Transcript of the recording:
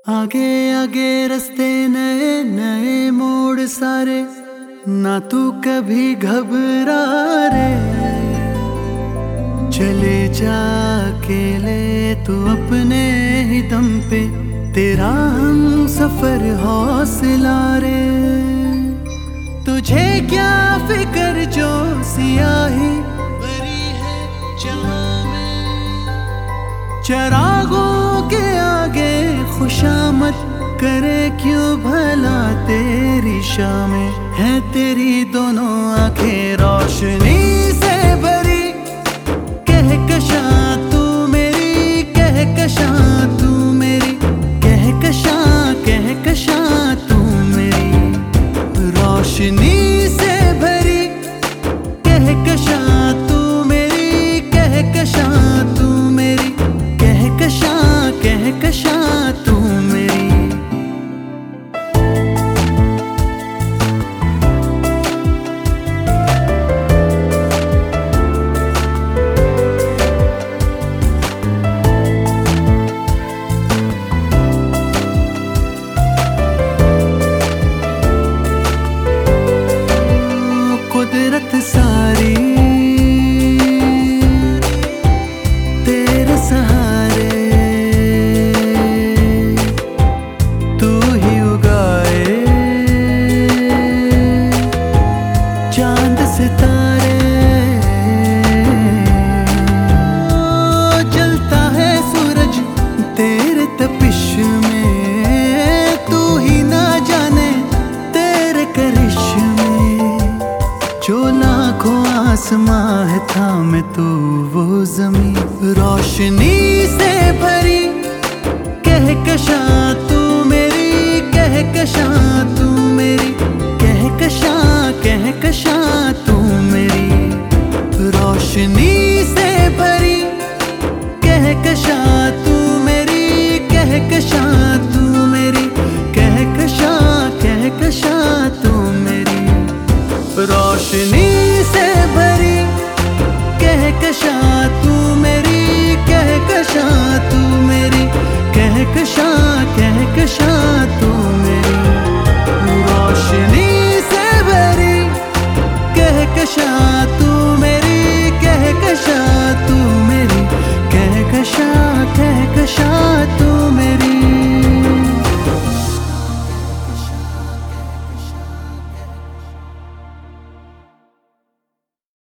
आगे आगे रास्ते नए नए मोड़ सारे, ना तू कभी घबरा रे। चले जा अकेले तू अपने ही दम पे, तेरा हम सफर हौसला रे। तुझे क्या फिक्र जो सियाही भरी है जहां में, चरागों के आगे खुशामद करे क्यों भला तेरी शामें। है तेरी दोनों आंखें रोशनी से भरी, कहकशां तू मेरी, कहकशां तू मेरी, कहकशां तू मेरी। रोशनी से भरी, कहकशां तू मेरी, कहकशां तू मेरी, कहकशां तू मेरी। कुदरत सारी तेरे सहारे, तू ही उगाए चांद सितारे। जलता है सूरज तेरे तपिश में, तू ही ना जाने तेरे करिश्मे। जो लाखों आसमां है थामे तू वो जमीन, रोशनी से भरी, कहकशां तू मेरी, कहकशां तू